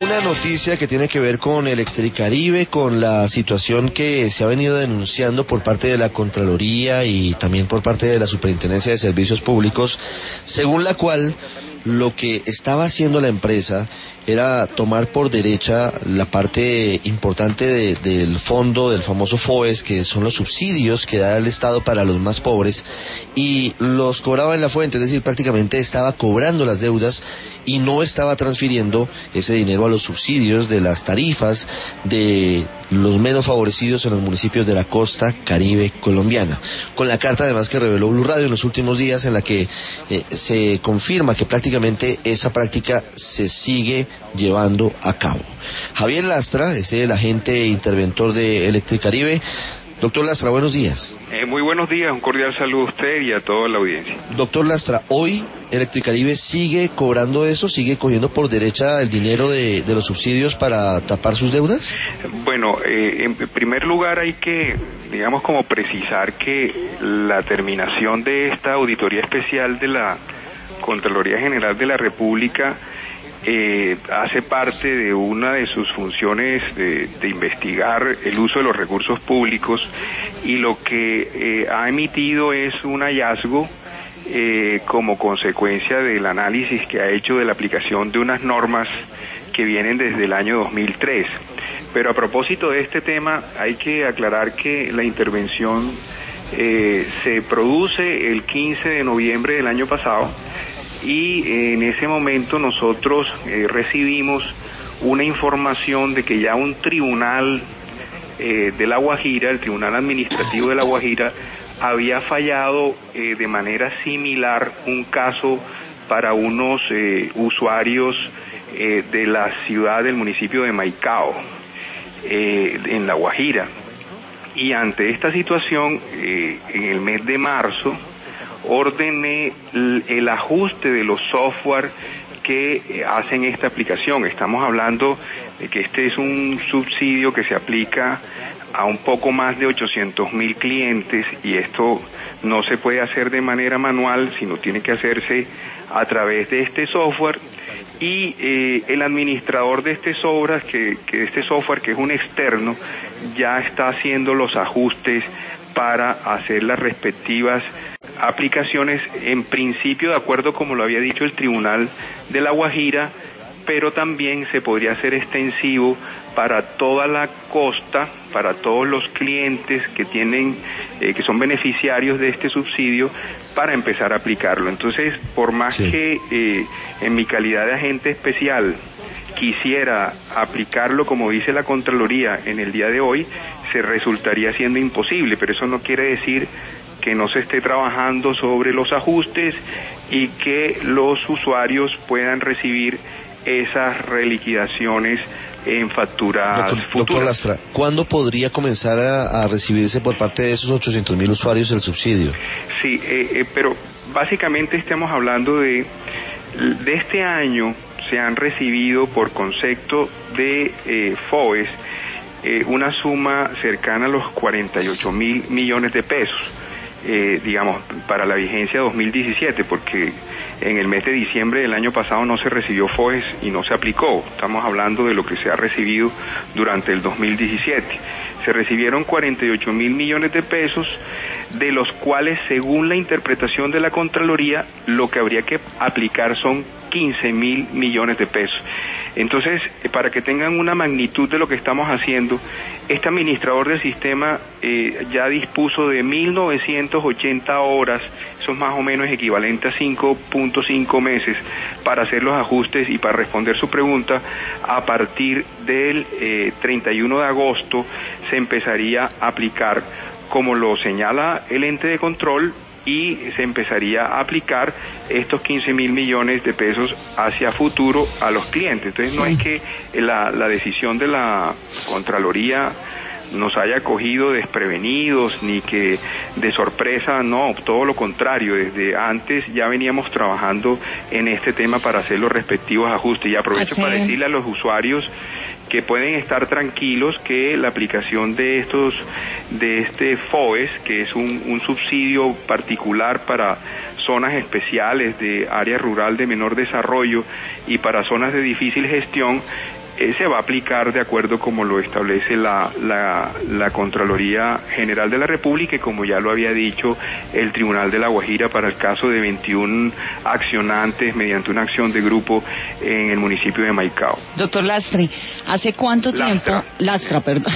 una noticia que tiene que ver con Electricaribe, con la situación que se ha venido denunciando por parte de la Contraloría y también por parte de la Superintendencia de Servicios Públicos, según la cual lo que estaba haciendo la empresa era tomar por derecha la parte importante del fondo, del famoso FOES, que son los subsidios que da el Estado para los más pobres, y los cobraba en la fuente, es decir, prácticamente estaba cobrando las deudas y no estaba transfiriendo ese dinero a los subsidios de las tarifas de los menos favorecidos en los municipios de la costa caribe colombiana. Con la carta además que reveló Blue Radio en los últimos días, en la que se confirma que prácticamente esa práctica se sigue llevando a cabo. Javier Lastra es el agente interventor de Electricaribe. Doctor Lastra, buenos días. Muy buenos días, un cordial saludo a usted y a toda la audiencia. Doctor Lastra, hoy Electricaribe sigue cobrando eso, sigue cogiendo por derecha el dinero de los subsidios para tapar sus deudas. Bueno, en primer lugar hay que, digamos, como precisar que la terminación de esta auditoría especial de la Contraloría General de la República hace parte de una de sus funciones de investigar el uso de los recursos públicos, y lo que ha emitido es un hallazgo como consecuencia del análisis que ha hecho de la aplicación de unas normas que vienen desde el año 2003. Pero a propósito de este tema, hay que aclarar que la intervención se produce el 15 de noviembre del año pasado, y en ese momento nosotros recibimos una información de que ya un tribunal de La Guajira, el Tribunal Administrativo de La Guajira, había fallado de manera similar un caso para unos usuarios de la ciudad del municipio de Maicao, en La Guajira. Y ante esta situación, en el mes de marzo, ordené el ajuste de los software que hacen esta aplicación. Estamos hablando de que este es un subsidio que se aplica a un poco más de 800,000 clientes, y esto no se puede hacer de manera manual, sino tiene que hacerse a través de este software. Y el administrador de este software, que es un externo, ya está haciendo los ajustes para hacer las respectivas aplicaciones, en principio de acuerdo como lo había dicho el Tribunal de La Guajira, pero también se podría hacer extensivo para toda la costa, para todos los clientes que tienen, que son beneficiarios de este subsidio, para empezar a aplicarlo. Entonces, por más que en mi calidad de agente especial quisiera aplicarlo como dice la Contraloría en el día de hoy, se resultaría siendo imposible, pero eso no quiere decir que no se esté trabajando sobre los ajustes y que los usuarios puedan recibir esas reliquidaciones en facturas futuras. Doctor Lastra, ¿cuándo podría comenzar a recibirse por parte de esos 800,000 usuarios el subsidio? Sí, pero básicamente estamos hablando de este año. Se han recibido por concepto de FOES una suma cercana a los 48,000 millones de pesos, digamos, para la vigencia 2017, porque en el mes de diciembre del año pasado no se recibió FOES y no se aplicó. Estamos hablando de lo que se ha recibido durante el 2017. Se recibieron 48,000 millones de pesos, de los cuales, según la interpretación de la Contraloría, lo que habría que aplicar son 15,000 millones de pesos. Entonces, para que tengan una magnitud de lo que estamos haciendo, este administrador del sistema ya dispuso de 1.980 horas, eso es más o menos equivalente a 5.5 meses, para hacer los ajustes. Y para responder su pregunta, a partir del 31 de agosto se empezaría a aplicar, como lo señala el ente de control, y se empezaría a aplicar estos 15,000 millones de pesos hacia futuro a los clientes. Entonces no es que la decisión de la Contraloría nos haya cogido desprevenidos ni que de sorpresa, no, todo lo contrario. Desde antes ya veníamos trabajando en este tema para hacer los respectivos ajustes, y aprovecho para decirle a los usuarios que pueden estar tranquilos que la aplicación de este FOES, que es un subsidio particular para zonas especiales de área rural de menor desarrollo y para zonas de difícil gestión, se va a aplicar de acuerdo como lo establece la Contraloría General de la República y como ya lo había dicho el Tribunal de La Guajira para el caso de 21 accionantes mediante una acción de grupo en el municipio de Maicao. Doctor Lastre, ¿hace cuánto tiempo? Lastra, perdón.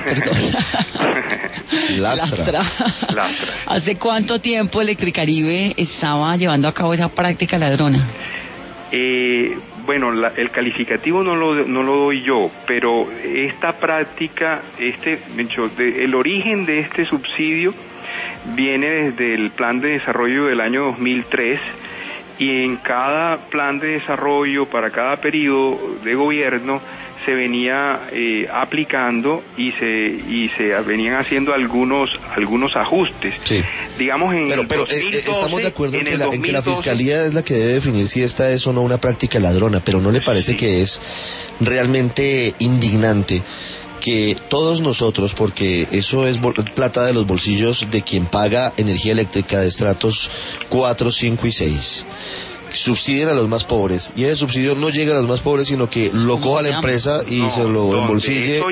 Lastra. ¿Hace cuánto tiempo Electricaribe estaba llevando a cabo esa práctica ladrona? Bueno, el calificativo no lo doy yo, pero esta práctica, el origen de este subsidio viene desde el plan de desarrollo del año 2003 y en cada plan de desarrollo para cada periodo de gobierno se venía aplicando y se venían haciendo algunos ajustes. Sí. Digamos pero 2012, estamos de acuerdo en que la Fiscalía es la que debe definir si esta es o no una práctica ladrona, pero ¿no le parece que es realmente indignante que todos nosotros, porque eso es plata de los bolsillos de quien paga energía eléctrica de estratos 4, 5 y 6, subsidien a los más pobres, y ese subsidio no llega a los más pobres, sino que lo coja la empresa y se lo embolsille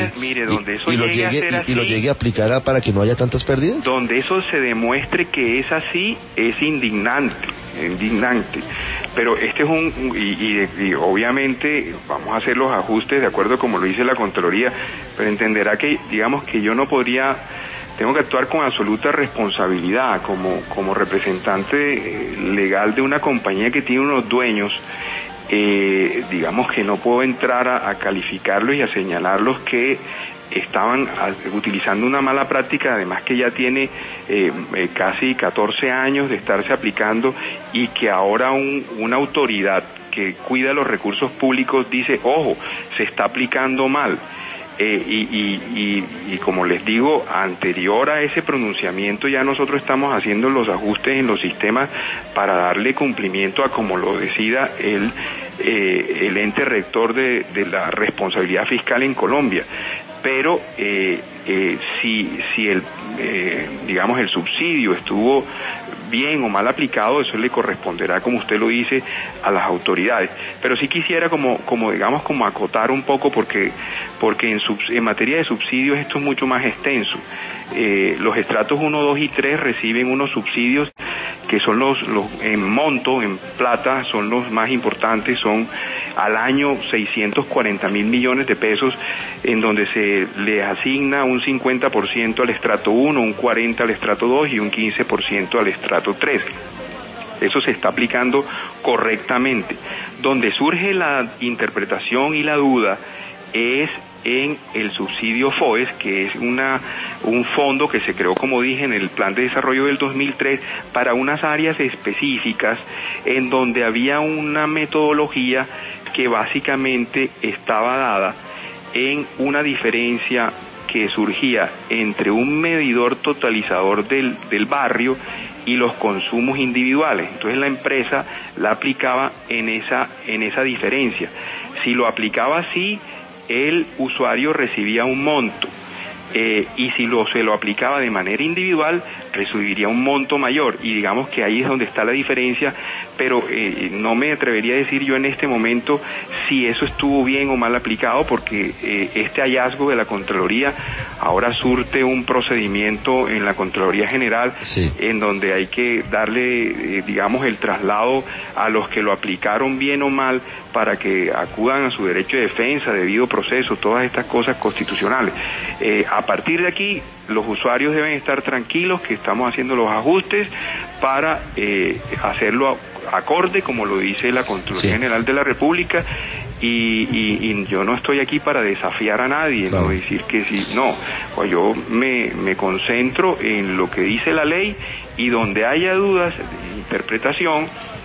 y lo llegue a aplicar para que no haya tantas pérdidas? Donde eso se demuestre que es así, es indignante. Pero este es y obviamente vamos a hacer los ajustes de acuerdo como lo dice la Contraloría, pero entenderá que, digamos, que yo no podría, tengo que actuar con absoluta responsabilidad como representante legal de una compañía que tiene unos dueños. Digamos que no puedo entrar a calificarlos y a señalarlos que estaban utilizando una mala práctica, además que ya tiene casi 14 años de estarse aplicando y que ahora una autoridad que cuida los recursos públicos dice, ojo, se está aplicando mal. Y como les digo, anterior a ese pronunciamiento ya nosotros estamos haciendo los ajustes en los sistemas para darle cumplimiento a como lo decida el ente rector de la responsabilidad fiscal en Colombia. Pero si el subsidio estuvo bien o mal aplicado, eso le corresponderá, como usted lo dice, a las autoridades. Pero sí quisiera como acotar un poco porque en materia de subsidios esto es mucho más extenso. Los estratos 1, 2 y 3 reciben unos subsidios que son los en monto, en plata, son los más importantes, son al año 640.000 millones de pesos, en donde se les asigna un 50% al estrato 1, un 40% al estrato 2 y un 15% al estrato 3. Eso se está aplicando correctamente. Donde surge la interpretación y la duda es en el subsidio FOES, que es un fondo que se creó, como dije, en el plan de desarrollo del 2003 para unas áreas específicas en donde había una metodología que básicamente estaba dada en una diferencia que surgía entre un medidor totalizador del barrio y los consumos individuales. Entonces la empresa la aplicaba en esa diferencia. Si lo aplicaba así, el usuario recibía un monto, y si se lo aplicaba de manera individual, recibiría un monto mayor, y digamos que ahí es donde está la diferencia, pero no me atrevería a decir yo en este momento si eso estuvo bien o mal aplicado, porque este hallazgo de la Contraloría ahora surte un procedimiento en la Contraloría General, sí, en donde hay que darle, el traslado a los que lo aplicaron bien o mal para que acudan a su derecho de defensa, debido proceso, todas estas cosas constitucionales. A partir de aquí, los usuarios deben estar tranquilos que estamos haciendo los ajustes para hacerlo acorde, como lo dice la Contraloría, sí, General de la República, y yo no estoy aquí para desafiar a nadie, claro, no decir que sí, no, pues yo me concentro en lo que dice la ley, y donde haya dudas de interpretación,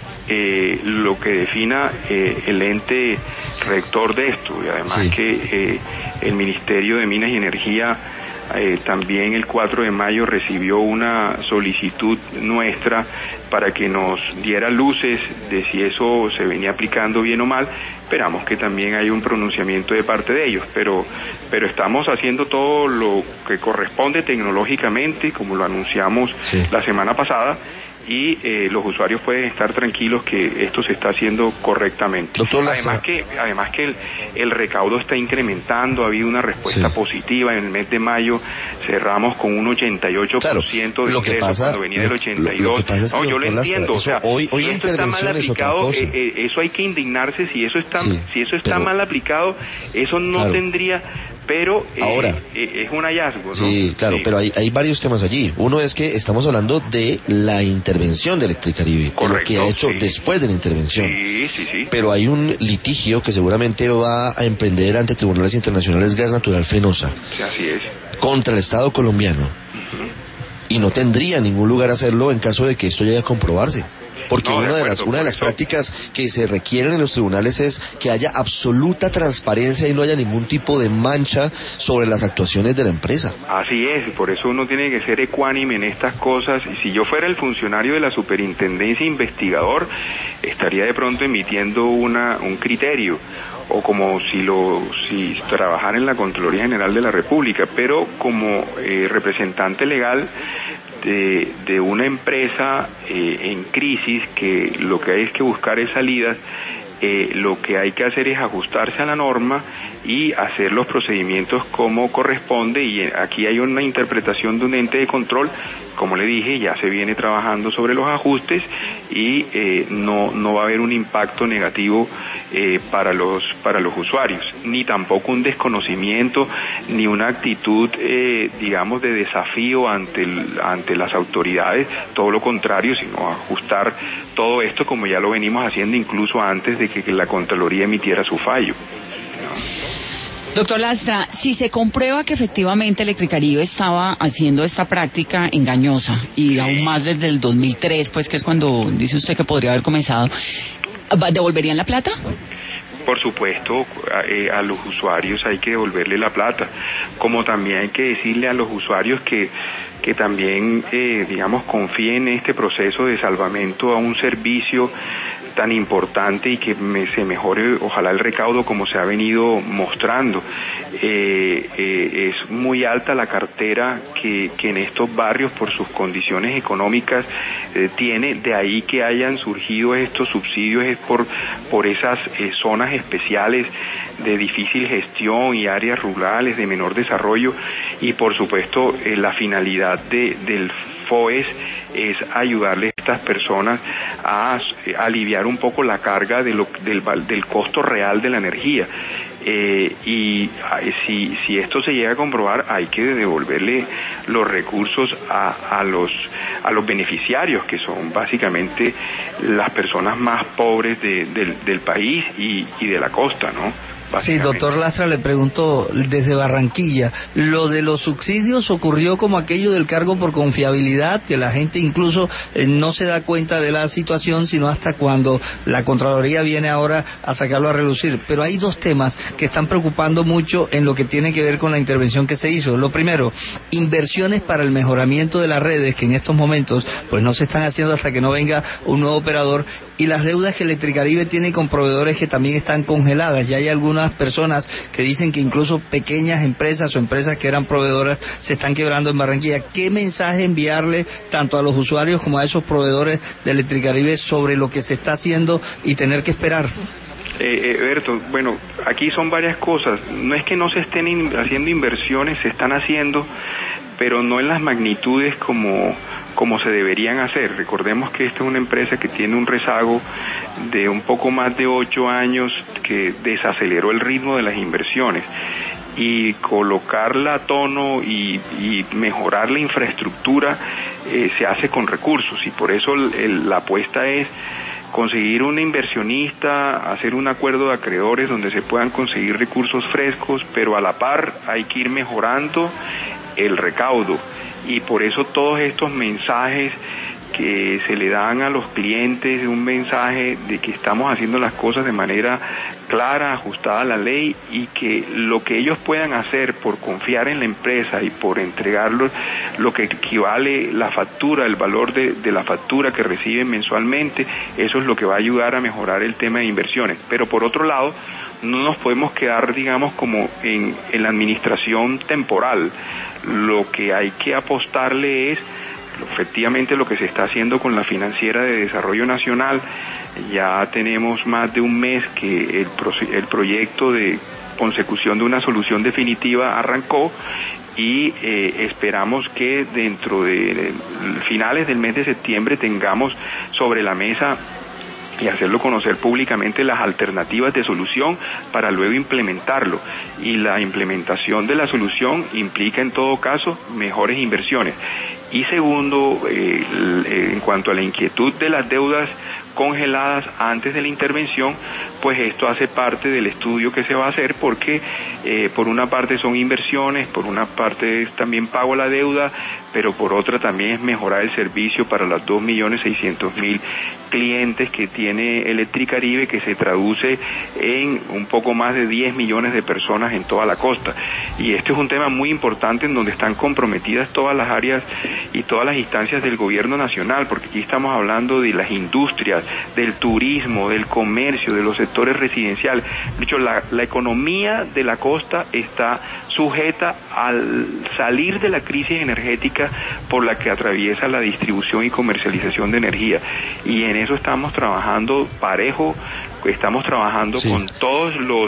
lo que defina el ente rector de esto, y además, sí, que el Ministerio de Minas y Energía también el 4 de mayo recibió una solicitud nuestra para que nos diera luces de si eso se venía aplicando bien o mal. Esperamos que también haya un pronunciamiento de parte de ellos, pero estamos haciendo todo lo que corresponde tecnológicamente, como lo anunciamos, sí, la semana pasada, y los usuarios pueden estar tranquilos que esto se está haciendo correctamente. Doctor, además que el recaudo está incrementando, ha habido una respuesta positiva. En el mes de mayo cerramos con un 88% de ingresos cuando venía del 82%. No, yo lo entiendo, hoy si esto está mal aplicado, eso hay que indignarse. Si eso está mal aplicado, eso no tendría... Pero ahora es un hallazgo, ¿no? Sí, claro, pero hay varios temas allí. Uno es que estamos hablando de la intervención de Electricaribe, de lo que ha hecho después de la intervención. Sí. Pero hay un litigio que seguramente va a emprender ante tribunales internacionales Gas Natural Fenosa. Así es. Contra el Estado colombiano. Y no tendría ningún lugar hacerlo en caso de que esto llegue a comprobarse. Porque una de las prácticas que se requieren en los tribunales es que haya absoluta transparencia y no haya ningún tipo de mancha sobre las actuaciones de la empresa. Así es, por eso uno tiene que ser ecuánime en estas cosas. Y si yo fuera el funcionario de la superintendencia investigador, estaría de pronto emitiendo un criterio, o como si trabajara en la Contraloría General de la República, pero como representante legal de una empresa en crisis, que lo que hay es que buscar es salidas, lo que hay que hacer es ajustarse a la norma y hacer los procedimientos como corresponde, y aquí hay una interpretación de un ente de control. Como le dije, ya se viene trabajando sobre los ajustes y no va a haber un impacto negativo para los usuarios, ni tampoco un desconocimiento, ni una actitud, digamos, de desafío ante las autoridades, todo lo contrario, sino ajustar todo esto como ya lo venimos haciendo incluso antes de que la Contraloría emitiera su fallo. Doctor Lastra, si se comprueba que efectivamente Electricaribe estaba haciendo esta práctica engañosa, y aún más desde el 2003, pues que es cuando dice usted que podría haber comenzado, ¿devolverían la plata? Por supuesto, a los usuarios hay que devolverle la plata, como también hay que decirle a los usuarios que también, digamos, confíen en este proceso de salvamento a un servicio tan importante y que se mejore, ojalá, el recaudo como se ha venido mostrando. Es muy alta la cartera que en estos barrios, por sus condiciones económicas, tiene. De ahí que hayan surgido estos subsidios, es por esas zonas especiales de difícil gestión y áreas rurales de menor desarrollo, y por supuesto la finalidad del FOES es ayudarle a estas personas a aliviar un poco la carga del costo real de la energía. Y si esto se llega a comprobar, hay que devolverle los recursos a los beneficiarios, que son básicamente las personas más pobres del país y de la costa, ¿no? Sí, doctor Lastra, le pregunto desde Barranquilla, lo de los subsidios ocurrió como aquello del cargo por confiabilidad, que la gente incluso no se da cuenta de la situación sino hasta cuando la Contraloría viene ahora a sacarlo a relucir. Pero hay dos temas que están preocupando mucho en lo que tiene que ver con la intervención que se hizo. Lo primero, inversiones para el mejoramiento de las redes, que en estos momentos pues no se están haciendo hasta que no venga un nuevo operador, y las deudas que Electricaribe tiene con proveedores que también están congeladas. Ya hay algunas personas que dicen que incluso pequeñas empresas o empresas que eran proveedoras se están quebrando en Barranquilla. ¿Qué mensaje enviarle tanto a los usuarios como a esos proveedores de Electricaribe sobre lo que se está haciendo y tener que esperar? Berto, bueno, aquí son varias cosas. No es que no se estén haciendo inversiones, se están haciendo, pero no en las magnitudes como se deberían hacer. Recordemos que esta es una empresa que tiene un rezago de un poco más de 8 años, que desaceleró el ritmo de las inversiones, y colocarla a tono y mejorar la infraestructura se hace con recursos, y por eso la apuesta es conseguir un inversionista, hacer un acuerdo de acreedores donde se puedan conseguir recursos frescos, pero a la par hay que ir mejorando el recaudo. Y por eso todos estos mensajes que se le dan a los clientes, un mensaje de que estamos haciendo las cosas de manera clara, ajustada a la ley, y que lo que ellos puedan hacer por confiar en la empresa y por entregarlos lo que equivale la factura, el valor de la factura que reciben mensualmente, eso es lo que va a ayudar a mejorar el tema de inversiones. Pero por otro lado, no nos podemos quedar, digamos, como en la administración temporal. Lo que hay que apostarle es efectivamente lo que se está haciendo con la Financiera de Desarrollo Nacional. Ya tenemos más de un mes que el proyecto de consecución de una solución definitiva arrancó, y esperamos que dentro de finales del mes de septiembre tengamos sobre la mesa y hacerlo conocer públicamente las alternativas de solución para luego implementarlo. Y la implementación de la solución implica en todo caso mejores inversiones. Y segundo, en cuanto a la inquietud de las deudas congeladas antes de la intervención, pues esto hace parte del estudio que se va a hacer, porque por una parte son inversiones, por una parte es también pago la deuda, pero por otra también es mejorar el servicio para las 2.600.000 clientes que tiene Electricaribe, que se traduce en un poco más de 10 millones de personas en toda la costa. Y este es un tema muy importante en donde están comprometidas todas las áreas y todas las instancias del gobierno nacional, porque aquí estamos hablando de las industrias, del turismo, del comercio, de los sectores residenciales. De hecho, la economía de la costa está sujeta al salir de la crisis energética por la que atraviesa la distribución y comercialización de energía. Y en eso estamos trabajando parejo, estamos trabajando con todos los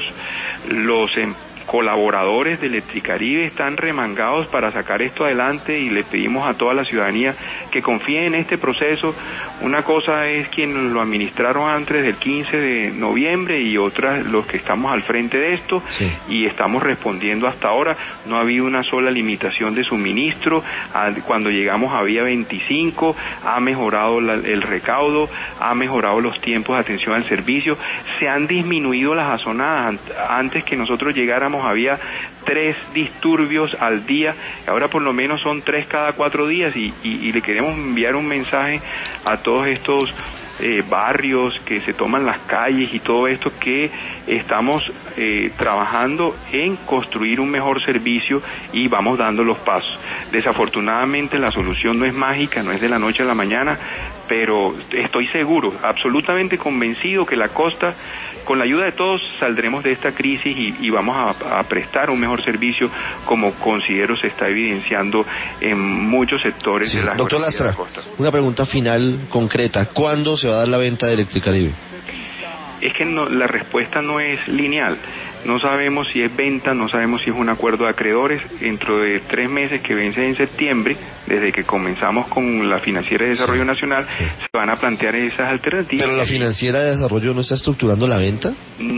colaboradores de Electricaribe, están remangados para sacar esto adelante, y le pedimos a toda la ciudadanía que confíe en este proceso. Una cosa es quienes lo administraron antes del 15 de noviembre y otra los que estamos al frente de esto, y estamos respondiendo hasta ahora. No ha habido una sola limitación de suministro. Cuando llegamos había 25, ha mejorado el recaudo, ha mejorado los tiempos de atención al servicio, se han disminuido las azonadas. Antes que nosotros llegáramos había 3 disturbios al día, ahora por lo menos son 3 cada 4 días, y le queremos enviar un mensaje a todos estos barrios que se toman las calles y todo esto, que estamos trabajando en construir un mejor servicio y vamos dando los pasos. Desafortunadamente la solución no es mágica, no es de la noche a la mañana, pero estoy seguro, absolutamente convencido que la costa, con la ayuda de todos, saldremos de esta crisis y vamos a prestar un mejor servicio, como considero se está evidenciando en muchos sectores de la costa. Doctor Lastra, una pregunta final concreta. ¿Cuándo se va a dar la venta de Electricaribe? Es que la respuesta no es lineal. No sabemos si es venta, no sabemos si es un acuerdo de acreedores. Dentro de 3 meses, que vence en septiembre, desde que comenzamos con la Financiera de Desarrollo Nacional, se van a plantear esas alternativas. ¿Pero la Financiera de Desarrollo no está estructurando la venta?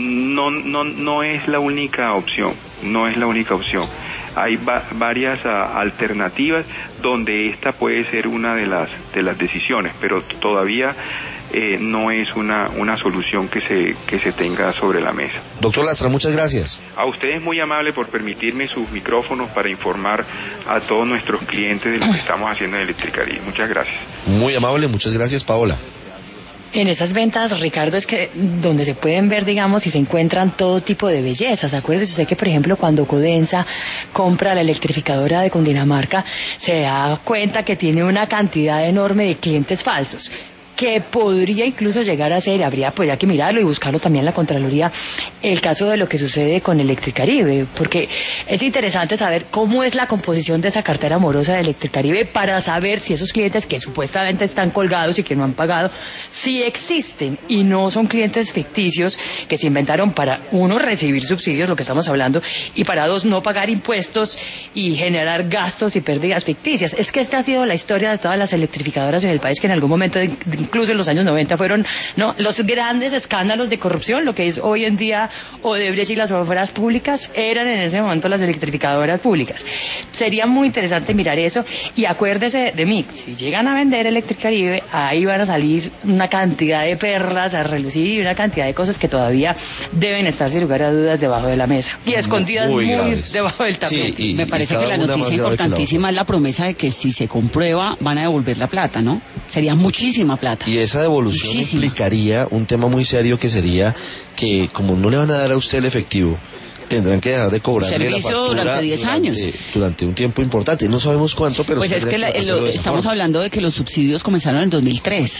No es la única opción, no es la única opción. Hay varias alternativas donde esta puede ser una de las decisiones, pero todavía no es una solución que se tenga sobre la mesa. Doctor Lastra, muchas gracias. A ustedes muy amable por permitirme sus micrófonos para informar a todos nuestros clientes de lo que estamos haciendo en Electricaribe. Muchas gracias. Muy amable, muchas gracias, Paola. En esas ventas, Ricardo, es que donde se pueden ver, digamos, y se encuentran todo tipo de bellezas. Acuérdese usted que, por ejemplo, cuando Codensa compra la electrificadora de Cundinamarca, se da cuenta que tiene una cantidad enorme de clientes falsos, que podría incluso llegar a ser, habría pues ya que mirarlo y buscarlo también en la Contraloría, el caso de lo que sucede con Electricaribe, porque es interesante saber cómo es la composición de esa cartera morosa de Electricaribe, para saber si esos clientes que supuestamente están colgados y que no han pagado, si existen y no son clientes ficticios que se inventaron para, 1, recibir subsidios, lo que estamos hablando, y para 2, no pagar impuestos y generar gastos y pérdidas ficticias. Es que esta ha sido la historia de todas las electrificadoras en el país, que en algún momento incluso en los años 90 fueron los grandes escándalos de corrupción. Lo que es hoy en día Odebrecht y las obras públicas eran en ese momento las electrificadoras públicas. Sería muy interesante mirar eso, y acuérdese de mí, si llegan a vender Electricaribe, ahí van a salir una cantidad de perlas a relucir y una cantidad de cosas que todavía deben estar, sin lugar a dudas, debajo de la mesa y escondidas muy debajo del tapete. Sí, me parece que la noticia importantísima es la promesa de que si se comprueba van a devolver la plata, ¿no? Sería muchísima plata. Y esa devolución implicaría un tema muy serio, que sería que, como no le van a dar a usted el efectivo, tendrán que dejar de cobrar la factura durante 10 años. Durante un tiempo importante. No sabemos cuánto, pero... Pues es que estamos hablando de que los subsidios comenzaron en el 2003.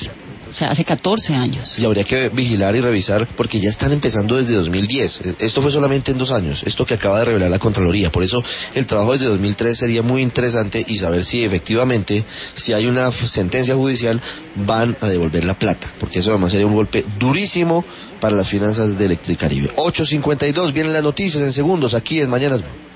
o sea, hace 14 años. Y habría que vigilar y revisar, porque ya están empezando desde 2010. Esto fue solamente en 2 años, esto que acaba de revelar la Contraloría. Por eso el trabajo desde 2003 sería muy interesante y saber si efectivamente, si hay una sentencia judicial, van a devolver la plata, porque eso además sería un golpe durísimo para las finanzas de Electricaribe. 8:52, vienen las noticias en segundos aquí en Mañanas Blue.